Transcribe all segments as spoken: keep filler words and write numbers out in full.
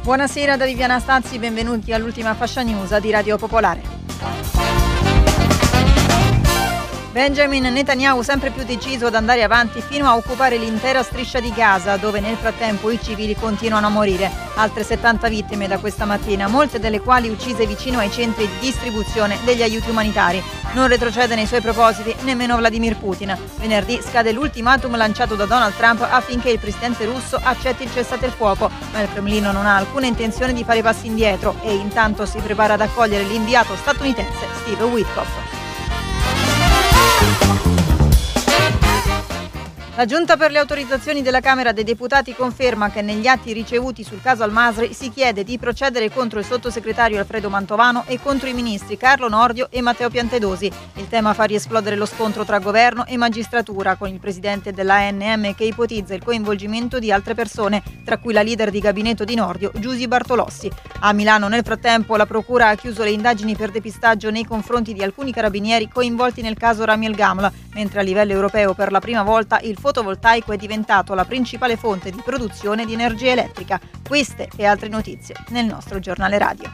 Buonasera da Viviana Stazzi, benvenuti all'ultima fascia news di Radio Popolare. Benjamin Netanyahu sempre più deciso ad andare avanti fino a occupare l'intera striscia di Gaza, dove nel frattempo i civili continuano a morire. Altre settanta vittime da questa mattina, molte delle quali uccise vicino ai centri di distribuzione degli aiuti umanitari. Non retrocede nei suoi propositi nemmeno Vladimir Putin. Venerdì scade l'ultimatum lanciato da Donald Trump affinché il presidente russo accetti il cessate il fuoco, ma il Cremlino non ha alcuna intenzione di fare passi indietro e intanto si prepara ad accogliere l'inviato statunitense Steve Witkoff. La Giunta per le autorizzazioni della Camera dei Deputati conferma che negli atti ricevuti sul caso Al-Masri si chiede di procedere contro il sottosegretario Alfredo Mantovano e contro i ministri Carlo Nordio e Matteo Piantedosi. Il tema fa riesplodere lo scontro tra governo e magistratura, con il presidente dell'A N M che ipotizza il coinvolgimento di altre persone, tra cui la leader di gabinetto di Nordio, Giusy Bartolossi. A Milano, nel frattempo, la procura ha chiuso le indagini per depistaggio nei confronti di alcuni carabinieri coinvolti nel caso Rami El Gamla, mentre a livello europeo per la prima volta il fotovoltaico è diventato la principale fonte di produzione di energia elettrica. Queste e altre notizie nel nostro giornale radio.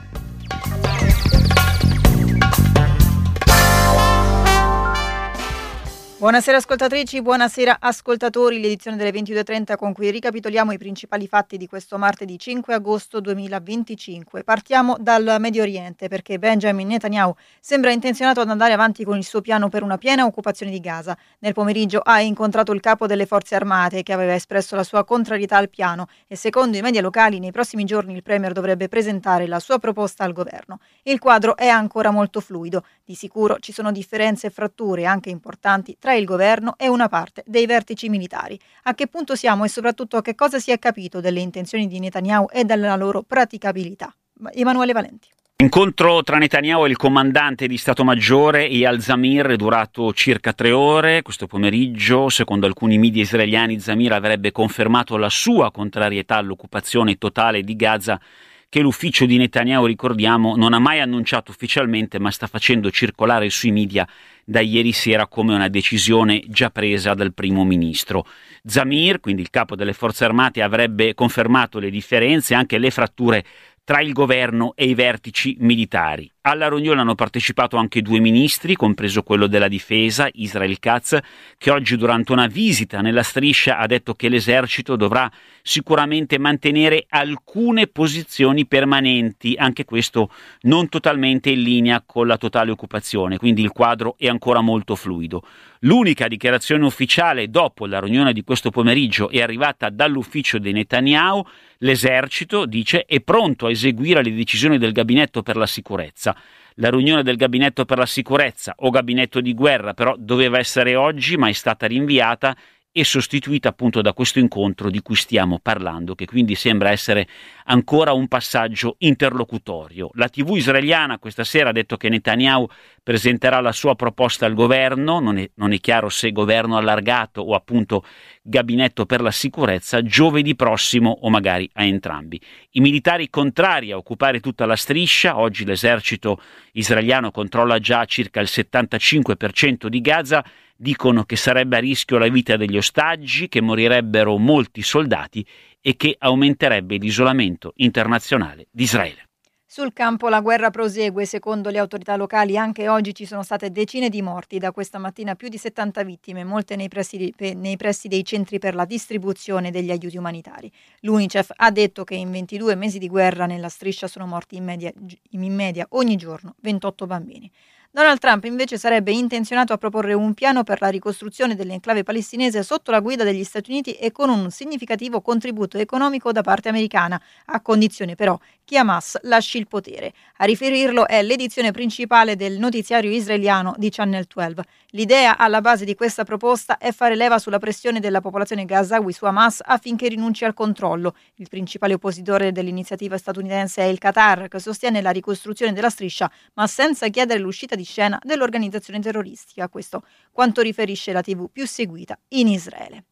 Buonasera ascoltatrici, buonasera ascoltatori, l'edizione delle ventidue e trenta con cui ricapitoliamo i principali fatti di questo martedì cinque agosto duemilaventicinque. Partiamo dal Medio Oriente perché Benjamin Netanyahu sembra intenzionato ad andare avanti con il suo piano per una piena occupazione di Gaza. Nel pomeriggio ha incontrato il capo delle forze armate che aveva espresso la sua contrarietà al piano e secondo i media locali nei prossimi giorni il premier dovrebbe presentare la sua proposta al governo. Il quadro è ancora molto fluido, di sicuro ci sono differenze e fratture anche importanti tra il governo e una parte dei vertici militari. A che punto siamo e soprattutto che cosa si è capito delle intenzioni di Netanyahu e della loro praticabilità? Emanuele Valenti. L'incontro tra Netanyahu e il comandante di Stato Maggiore Eyal Zamir è durato circa tre ore. Questo pomeriggio, secondo alcuni media israeliani, Zamir avrebbe confermato la sua contrarietà all'occupazione totale di Gaza, che l'ufficio di Netanyahu, ricordiamo, non ha mai annunciato ufficialmente, ma sta facendo circolare sui media da ieri sera come una decisione già presa dal primo ministro. Zamir, quindi il capo delle forze armate, avrebbe confermato le differenze e anche le fratture tra il governo e i vertici militari. Alla riunione hanno partecipato anche due ministri, compreso quello della difesa, Israel Katz, che oggi durante una visita nella striscia ha detto che l'esercito dovrà sicuramente mantenere alcune posizioni permanenti, anche questo non totalmente in linea con la totale occupazione, quindi il quadro è ancora molto fluido. L'unica dichiarazione ufficiale dopo la riunione di questo pomeriggio è arrivata dall'ufficio di Netanyahu. L'esercito, dice, è pronto a eseguire le decisioni del gabinetto per la sicurezza. La riunione del gabinetto per la sicurezza o gabinetto di guerra però doveva essere oggi, ma è stata rinviata e sostituita appunto da questo incontro di cui stiamo parlando, che quindi sembra essere ancora un passaggio interlocutorio. La tivù israeliana questa sera ha detto che Netanyahu presenterà la sua proposta al governo, non è, non è chiaro se governo allargato o appunto gabinetto per la sicurezza, giovedì prossimo o magari a entrambi. I militari contrari a occupare tutta la striscia, oggi l'esercito israeliano controlla già circa il settantacinque per cento di Gaza, dicono che sarebbe a rischio la vita degli ostaggi, che morirebbero molti soldati e che aumenterebbe l'isolamento internazionale di Israele. Sul campo la guerra prosegue, secondo le autorità locali anche oggi ci sono state decine di morti, da questa mattina più di settanta vittime, molte nei pressi, di, nei pressi dei centri per la distribuzione degli aiuti umanitari. L'UNICEF ha detto che in ventidue mesi di guerra nella striscia sono morti in media, in media ogni giorno ventotto bambini. Donald Trump invece sarebbe intenzionato a proporre un piano per la ricostruzione dell'enclave palestinese sotto la guida degli Stati Uniti e con un significativo contributo economico da parte americana, a condizione però che Hamas lasci il potere. A riferirlo è l'edizione principale del notiziario israeliano di Channel dodici. L'idea alla base di questa proposta è fare leva sulla pressione della popolazione gazawi su Hamas affinché rinunci al controllo. Il principale oppositore dell'iniziativa statunitense è il Qatar, che sostiene la ricostruzione della striscia, ma senza chiedere l'uscita di scena dell'organizzazione terroristica. Questo quanto riferisce la tivù più seguita in Israele.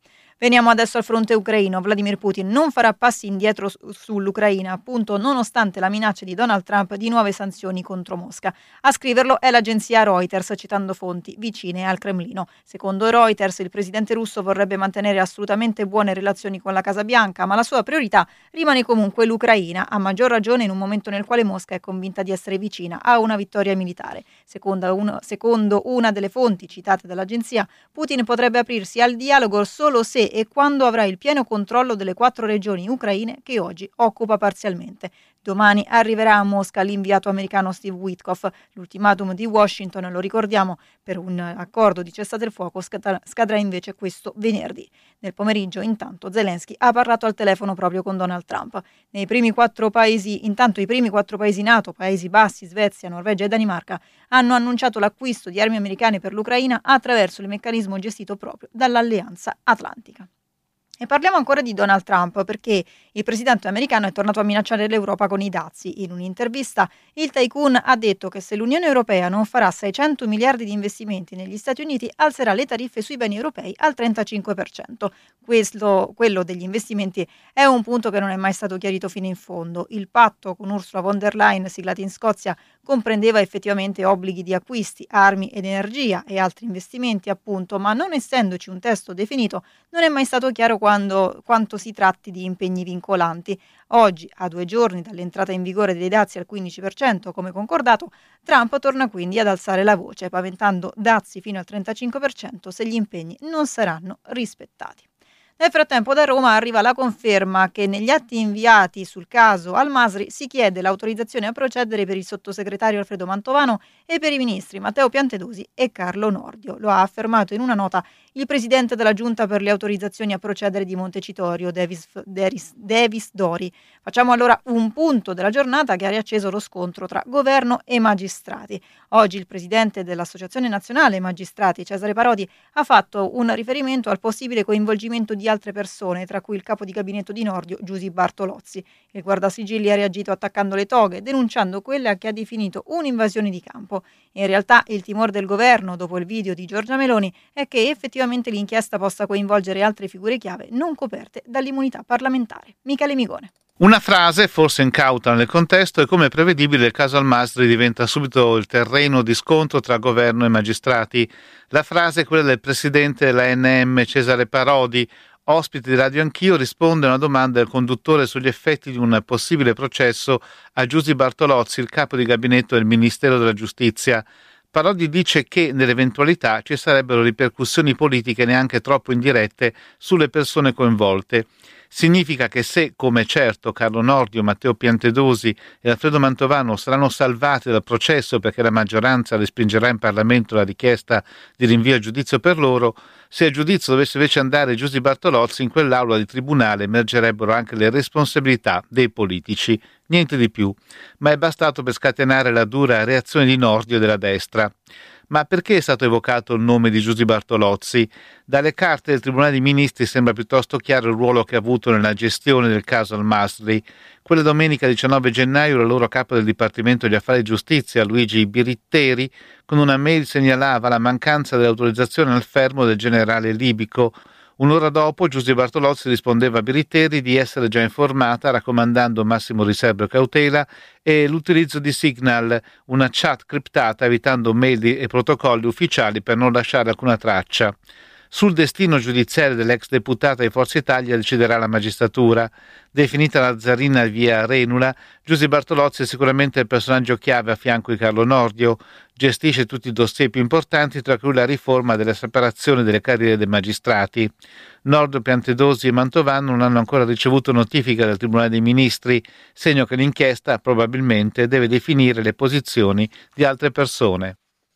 Veniamo adesso al fronte ucraino. Vladimir Putin non farà passi indietro sull'Ucraina, appunto nonostante la minaccia di Donald Trump di nuove sanzioni contro Mosca. A scriverlo è l'agenzia Reuters, citando fonti vicine al Cremlino. Secondo Reuters, il presidente russo vorrebbe mantenere assolutamente buone relazioni con la Casa Bianca, ma la sua priorità rimane comunque l'Ucraina, a maggior ragione in un momento nel quale Mosca è convinta di essere vicina a una vittoria militare. Secondo, uno, secondo una delle fonti citate dall'agenzia, Putin potrebbe aprirsi al dialogo solo se e quando avrà il pieno controllo delle quattro regioni ucraine che oggi occupa parzialmente. Domani arriverà a Mosca l'inviato americano Steve Witkoff. L'ultimatum di Washington, lo ricordiamo, per un accordo di cessate il fuoco scadrà invece questo venerdì. Nel pomeriggio, intanto, Zelensky ha parlato al telefono proprio con Donald Trump. Nei primi quattro paesi, intanto i primi quattro paesi NATO, Paesi Bassi, Svezia, Norvegia e Danimarca, hanno annunciato l'acquisto di armi americane per l'Ucraina attraverso il meccanismo gestito proprio dall'Alleanza Atlantica. E parliamo ancora di Donald Trump, perché il presidente americano è tornato a minacciare l'Europa con i dazi. In un'intervista il tycoon ha detto che se l'Unione Europea non farà seicento miliardi di investimenti negli Stati Uniti alzerà le tariffe sui beni europei al trentacinque per cento. Questo, quello degli investimenti, è un punto che non è mai stato chiarito fino in fondo. Il patto con Ursula von der Leyen, siglato in Scozia, comprendeva effettivamente obblighi di acquisti, armi ed energia e altri investimenti, appunto, ma non essendoci un testo definito, non è mai stato chiaro quando, quanto si tratti di impegni vincolanti. Oggi, a due giorni dall'entrata in vigore dei dazi al quindici per cento, come concordato, Trump torna quindi ad alzare la voce, paventando dazi fino al trentacinque per cento se gli impegni non saranno rispettati. Nel frattempo da Roma arriva la conferma che negli atti inviati sul caso Al-Masri si chiede l'autorizzazione a procedere per il sottosegretario Alfredo Mantovano e per i ministri Matteo Piantedosi e Carlo Nordio. Lo ha affermato in una nota il presidente della Giunta per le autorizzazioni a procedere di Montecitorio, Davis, Davis, Davis Dori. Facciamo allora un punto della giornata che ha riacceso lo scontro tra governo e magistrati. Oggi il presidente dell'Associazione Nazionale Magistrati, Cesare Parodi, ha fatto un riferimento al possibile coinvolgimento di altre persone, tra cui il capo di gabinetto di Nordio, Giusy Bartolozzi. Il guardasigilli ha reagito attaccando le toghe, denunciando quella che ha definito un'invasione di campo. In realtà il timore del governo, dopo il video di Giorgia Meloni, è che effettivamente l'inchiesta possa coinvolgere altre figure chiave non coperte dall'immunità parlamentare. Michele Migone. Una frase, forse incauta nel contesto, e come prevedibile il caso Al-Masri diventa subito il terreno di scontro tra governo e magistrati. La frase è quella del presidente dell'A N M Cesare Parodi. Ospite di Radio Anch'io, risponde a una domanda del conduttore sugli effetti di un possibile processo a Giusy Bartolozzi, il capo di gabinetto del Ministero della Giustizia. Parodi dice che nell'eventualità ci sarebbero ripercussioni politiche neanche troppo indirette sulle persone coinvolte. Significa che se, come certo, Carlo Nordio, Matteo Piantedosi e Alfredo Mantovano saranno salvati dal processo perché la maggioranza respingerà in Parlamento la richiesta di rinvio a giudizio per loro, se a giudizio dovesse invece andare Giusy Bartolozzi, in quell'aula di tribunale emergerebbero anche le responsabilità dei politici. Niente di più, ma è bastato per scatenare la dura reazione di Nordio e della destra. Ma perché è stato evocato il nome di Giusy Bartolozzi? Dalle carte del Tribunale dei Ministri sembra piuttosto chiaro il ruolo che ha avuto nella gestione del caso Al-Masri. Quella domenica diciannove gennaio la loro capo del Dipartimento degli Affari Giustizia, Luigi Biritteri, con una mail segnalava la mancanza dell'autorizzazione al fermo del generale libico. Un'ora dopo Giusy Bartolozzi rispondeva a Biritteri di essere già informata, raccomandando massimo riserbo e cautela e l'utilizzo di Signal, una chat criptata, evitando mail e protocolli ufficiali per non lasciare alcuna traccia. Sul destino giudiziario dell'ex deputata di Forza Italia deciderà la magistratura. Definita la zarina via Renula, Giusy Bartolozzi è sicuramente il personaggio chiave a fianco di Carlo Nordio. Gestisce tutti i dossier più importanti, tra cui la riforma della separazione delle carriere dei magistrati. Nordio, Piantedosi e Mantovano non hanno ancora ricevuto notifica dal Tribunale dei Ministri, segno che l'inchiesta probabilmente deve definire le posizioni di altre persone.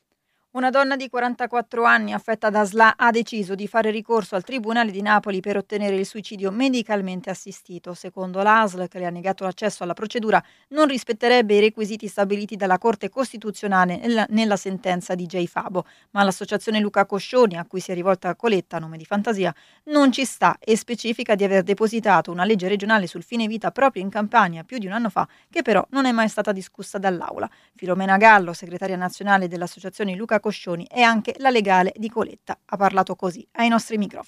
Una donna di quarantaquattro anni affetta da S L A ha deciso di fare ricorso al Tribunale di Napoli per ottenere il suicidio medicalmente assistito. Secondo l'A S L, che le ha negato l'accesso alla procedura, non rispetterebbe i requisiti stabiliti dalla Corte Costituzionale nella, nella sentenza di J. Fabo, ma l'associazione Luca Coscioni, a cui si è rivolta Coletta, nome di fantasia, non ci sta e specifica di aver depositato una legge regionale sul fine vita proprio in Campania più di un anno fa, che però non è mai stata discussa dall'Aula. Filomena Gallo, segretaria nazionale dell'associazione Luca Coscioni, e anche la legale di Coletta ha parlato così ai nostri microfoni.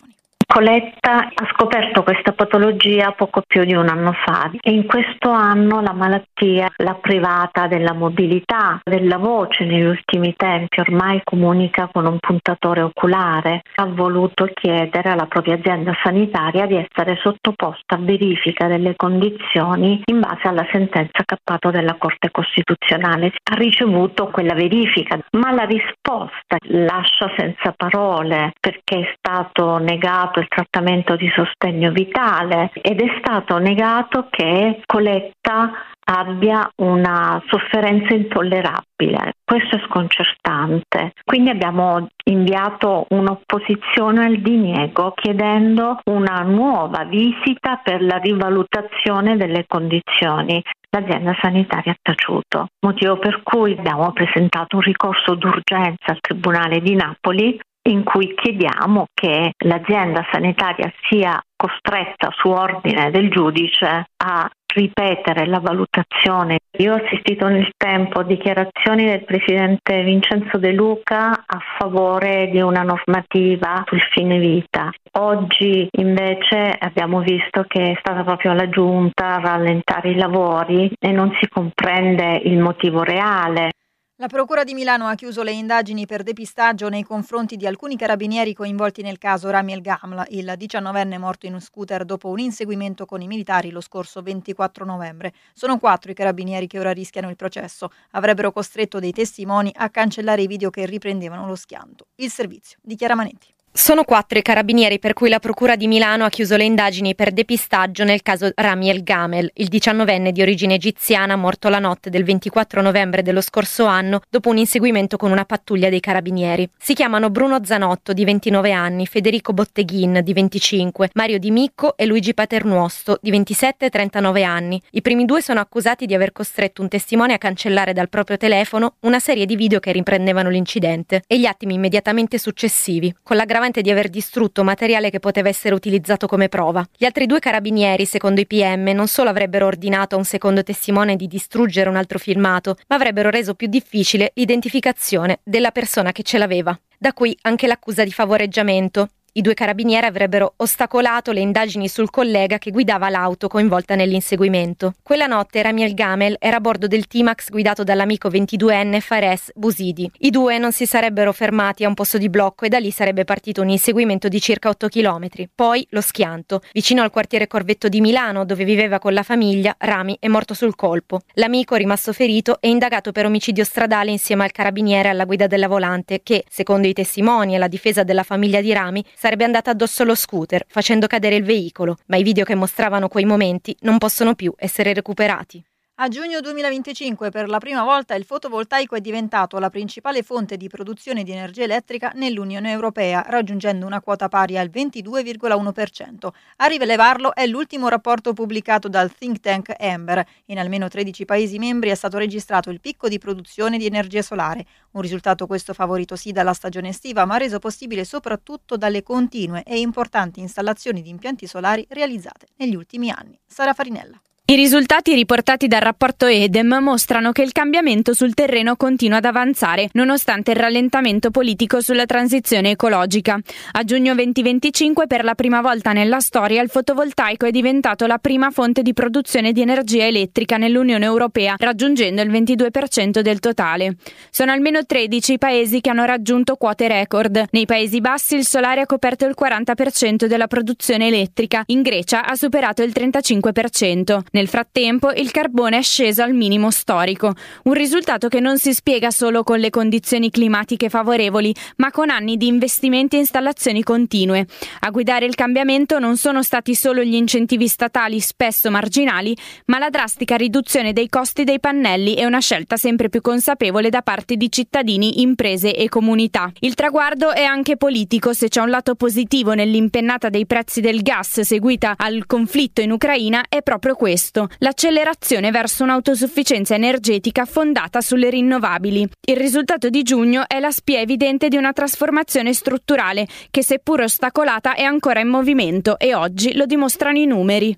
Coletta ha scoperto questa patologia poco più di un anno fa e in questo anno la malattia l'ha privata della mobilità, della voce negli ultimi tempi, ormai comunica con un puntatore oculare. Ha voluto chiedere alla propria azienda sanitaria di essere sottoposta a verifica delle condizioni in base alla sentenza cappato della Corte Costituzionale. Ha ricevuto quella verifica, ma la risposta lascia senza parole perché è stato negato il trattamento di sostegno vitale ed è stato negato che Coletta abbia una sofferenza intollerabile. Questo è sconcertante. Quindi abbiamo inviato un'opposizione al diniego chiedendo una nuova visita per la rivalutazione delle condizioni. L'azienda sanitaria ha taciuto, motivo per cui abbiamo presentato un ricorso d'urgenza al Tribunale di Napoli in cui chiediamo che l'azienda sanitaria sia costretta su ordine del giudice a ripetere la valutazione. Io ho assistito nel tempo a dichiarazioni del presidente Vincenzo De Luca a favore di una normativa sul fine vita. Oggi invece abbiamo visto che è stata proprio la giunta a rallentare i lavori e non si comprende il motivo reale. La Procura di Milano ha chiuso le indagini per depistaggio nei confronti di alcuni carabinieri coinvolti nel caso Rami El Gamla, il diciannovenne morto in scooter dopo un inseguimento con i militari lo scorso ventiquattro novembre. Sono quattro i carabinieri che ora rischiano il processo. Avrebbero costretto dei testimoni a cancellare i video che riprendevano lo schianto. Il servizio di Chiara Manetti. Sono quattro i carabinieri per cui la Procura di Milano ha chiuso le indagini per depistaggio nel caso Rami El Gamel, il diciannovenne di origine egiziana morto la notte del ventiquattro novembre dello scorso anno dopo un inseguimento con una pattuglia dei carabinieri. Si chiamano Bruno Zanotto, di ventinove anni, Federico Botteghin, di venticinque, Mario Di Micco e Luigi Paternuosto, di ventisette e trentanove anni. I primi due sono accusati di aver costretto un testimone a cancellare dal proprio telefono una serie di video che riprendevano l'incidente e gli attimi immediatamente successivi, con l'aggravante di aver distrutto materiale che poteva essere utilizzato come prova. Gli altri due carabinieri, secondo i P M, non solo avrebbero ordinato a un secondo testimone di distruggere un altro filmato, ma avrebbero reso più difficile l'identificazione della persona che ce l'aveva. Da qui anche l'accusa di favoreggiamento. I due carabinieri avrebbero ostacolato le indagini sul collega che guidava l'auto coinvolta nell'inseguimento. Quella notte Rami El Gamel era a bordo del T-Max guidato dall'amico ventiduenne Fares Busidi. I due non si sarebbero fermati a un posto di blocco e da lì sarebbe partito un inseguimento di circa otto chilometri. Poi lo schianto. Vicino al quartiere Corvetto di Milano, dove viveva con la famiglia, Rami è morto sul colpo. L'amico, rimasto ferito, è indagato per omicidio stradale insieme al carabiniere alla guida della volante che, secondo i testimoni e la difesa della famiglia di Rami, sarebbe andata addosso allo scooter, facendo cadere il veicolo, ma i video che mostravano quei momenti non possono più essere recuperati. A giugno duemilaventicinque per la prima volta il fotovoltaico è diventato la principale fonte di produzione di energia elettrica nell'Unione Europea, raggiungendo una quota pari al ventidue virgola uno per cento. A rilevarlo è l'ultimo rapporto pubblicato dal think tank Ember. In almeno tredici Paesi membri è stato registrato il picco di produzione di energia solare. Un risultato questo favorito sì dalla stagione estiva, ma reso possibile soprattutto dalle continue e importanti installazioni di impianti solari realizzate negli ultimi anni. Sara Farinella. I risultati riportati dal rapporto E D E M mostrano che il cambiamento sul terreno continua ad avanzare, nonostante il rallentamento politico sulla transizione ecologica. A giugno duemilaventicinque, per la prima volta nella storia, il fotovoltaico è diventato la prima fonte di produzione di energia elettrica nell'Unione Europea, raggiungendo il ventidue per cento del totale. Sono almeno tredici i paesi che hanno raggiunto quote record. Nei Paesi Bassi il solare ha coperto il quaranta per cento della produzione elettrica, in Grecia ha superato il trentacinque per cento. Nel frattempo il carbone è sceso al minimo storico, un risultato che non si spiega solo con le condizioni climatiche favorevoli, ma con anni di investimenti e installazioni continue. A guidare il cambiamento non sono stati solo gli incentivi statali spesso marginali, ma la drastica riduzione dei costi dei pannelli e una scelta sempre più consapevole da parte di cittadini, imprese e comunità. Il traguardo è anche politico, se c'è un lato positivo nell'impennata dei prezzi del gas seguita al conflitto in Ucraina è proprio questo. L'accelerazione verso un'autosufficienza energetica fondata sulle rinnovabili. Il risultato di giugno è la spia evidente di una trasformazione strutturale che, seppur ostacolata, è ancora in movimento e oggi lo dimostrano i numeri.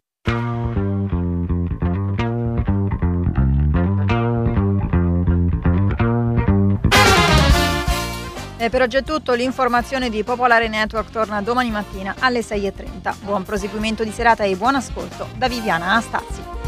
E per oggi è tutto, l'informazione di Popolare Network torna domani mattina alle sei e trenta. Buon proseguimento di serata e buon ascolto da Viviana Anastasi.